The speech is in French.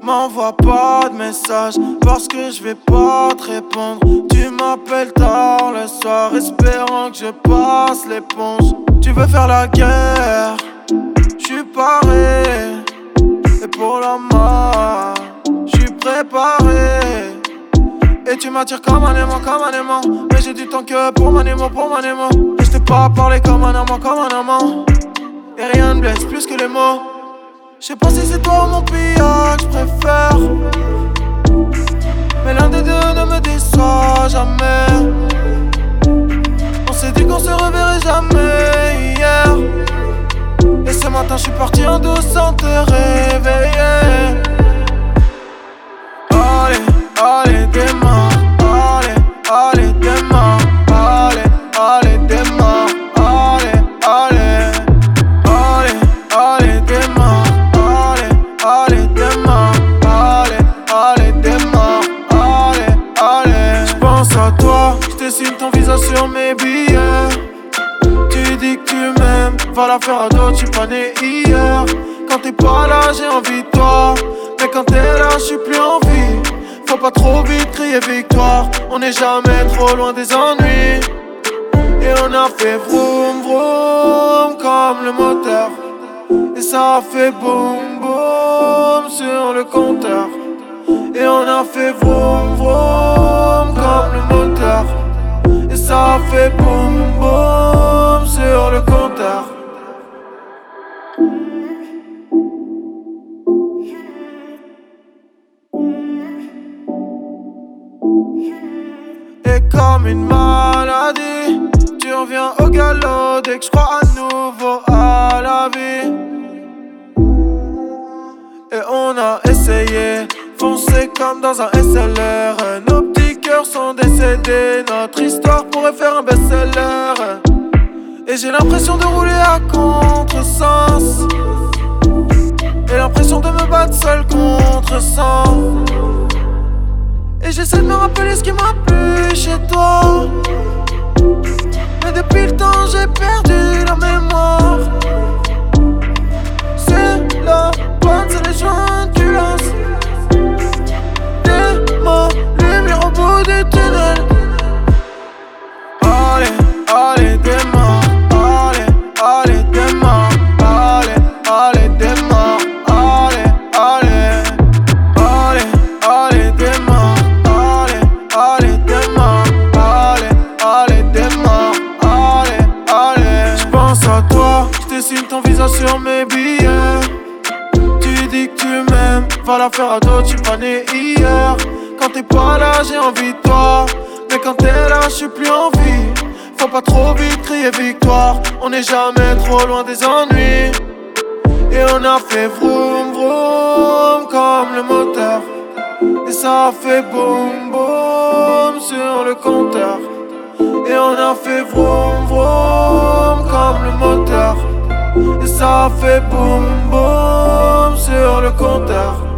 M'envoie pas de message parce que je vais pas te répondre. Tu m'appelles tard le soir espérant que je passe l'éponge. Tu veux faire la guerre, j'suis paré. Et pour la mort, j'suis préparé. Et tu m'attires comme un aimant. Mais j'ai du temps que pour mon émo. Et je t'ai pas parlé comme un amant. Et rien ne blesse plus que les mots. Je sais pas si c'est toi ou mon pillage, je préfère. Mais l'un des deux ne me déçoit jamais. On s'est dit qu'on se reverrait jamais hier. Et ce matin je suis parti en douce sans te réveiller. Allez, démarre. Allez, démarre. Allez, démarre. Allez, démarre. Allez, démarre. Allez, démarre. Allez. J'pense à toi, j'dessine ton visage sur mes billets. Tu dis que tu m'aimes, va la faire à d'autres, j'suis pas né hier. Quand t'es pas là, j'ai envie de toi. Mais quand t'es là, j'suis plus en vie. Faut pas trop vite crier victoire. On n'est jamais trop loin des ennuis. Et on a fait vroom vroom comme le moteur. Et ça a fait boum boum sur le compteur. Et on a fait vroom vroom comme le moteur. Et ça a fait boum boum sur le compteur. Et comme une maladie, tu reviens au galop dès que je crois à nouveau à la vie. Et on a essayé, foncé comme dans un SLR. Nos petits cœurs sont décédés, notre histoire pourrait faire un best-seller. Et j'ai l'impression de rouler à contresens. Et l'impression de me battre seul contre 100. Et j'essaie de me rappeler ce qui m'a plu chez toi. Mais depuis le temps j'ai perdu la mémoire. C'est la bonne, c'est les joints que tu lances. T'es ma lumière au bout du tunnel. Allez, démarre. Allez, démarre. Allez, démarre. Allez, démarre. Allez, démarre. Allez, démarre. Allez. J'pense à toi, j'dessine ton visage sur mes billets. Tu dis que tu m'aimes, va la faire à d'autres, j'suis pas né hier. Quand t'es pas là, j'ai envie de toi. Mais quand t'es là, j'suis plus en vie. Faut pas trop vite crier victoire. On n'est jamais trop loin des ennuis. Et on a fait vroom vroom comme le moteur. Et ça a fait boum boum sur le compteur. Et on a fait vroom vroom comme le moteur. Et ça a fait boum boum sur le compteur.